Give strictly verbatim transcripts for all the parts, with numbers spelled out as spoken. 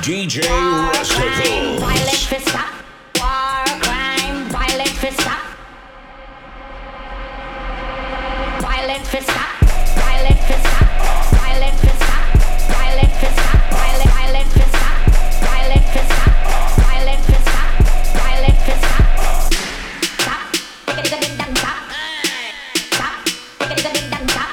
D J Rustical. Violent for stop. War crime. Violent for stop. Violent for stop. Violent for stop. Violent for stop. Violent for stop. Violent violent for stop. Violent for stop. Violent for stop. Violent for stop. Stop. Take it a bit down. Stop. Stop. Take it a bit down. Stop.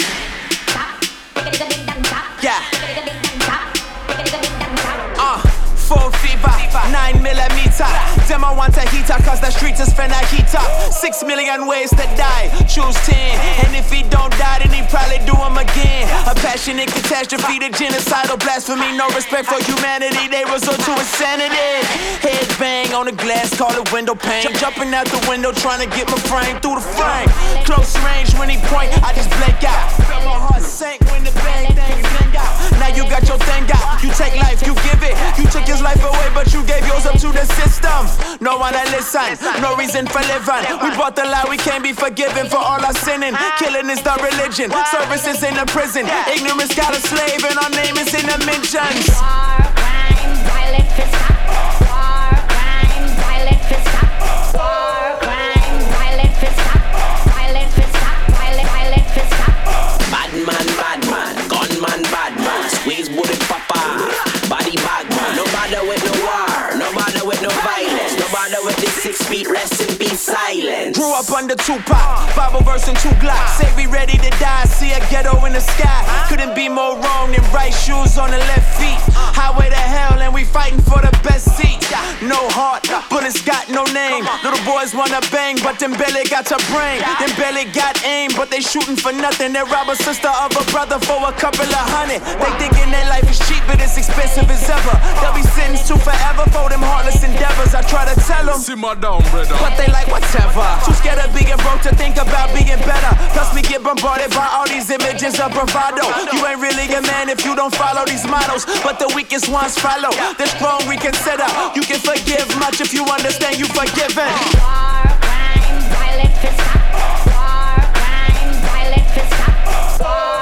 Stop. Take it a bit down. Stop. Yeah. Take it a bit down. Stop. Take it a bit down. Stop. Uh, full fever, nine millimeter. Them I want a heater, cause the streets is finna heat up. Six million ways to die, choose ten. And if he don't die, then he probably do him again. A passionate catastrophe, the genocidal blasphemy. No respect for humanity, they resort to insanity. Head bang on the glass, call it window pane. Jumping out the window, trying to get my frame through the frame. Close range, when he point, I just blink out. Felt my heart sank when the bang thing bling out. Now you got your thing out, you take life, you give it. You took his life away, but you gave yours up to the system. No one to listen, no reason for living. We bought the lie, we can't be forgiven for all our sinning. Killing is the religion, service is in the prison. Ignorance got a slave, and our name is in the mentions. War crime, violent for stop. War crime, violent for stop. War crime, violent for stop. Violent for stop. Violent, violent for stop. Bad man, bad man, gunman, bad man. Squeeze bullet papa, body bag man. No bother with no war, no bother with no violence. No bother with the six feet, rest in peace, silence. Grew up under Tupac, Bible verse and two Glocks. Say we ready to die, see a ghetto in the sky. Couldn't be more wrong than right shoes on the left feet. Highway to hell and we fighting for the best seat. No heart, bullets got no name. Little boys wanna bang, but them belly got your brain. Them belly got aim, but they shooting for nothing. They rob a sister of a brother for a couple of hundred. They thinking that life is cheap, but it's expensive as ever. They'll be sentenced to forever for them heartless endeavors. I try to tell them, simmer down, brother. but they like whatever. Too scared of being broke to think about being better. Plus we get bombarded by all these images of bravado. You ain't really a man if you don't follow these models, but the weakest ones follow. The strong reconsider. You can forgive much if you understand you forgiven. War crime, violent for stop. War crime, violent for stop. War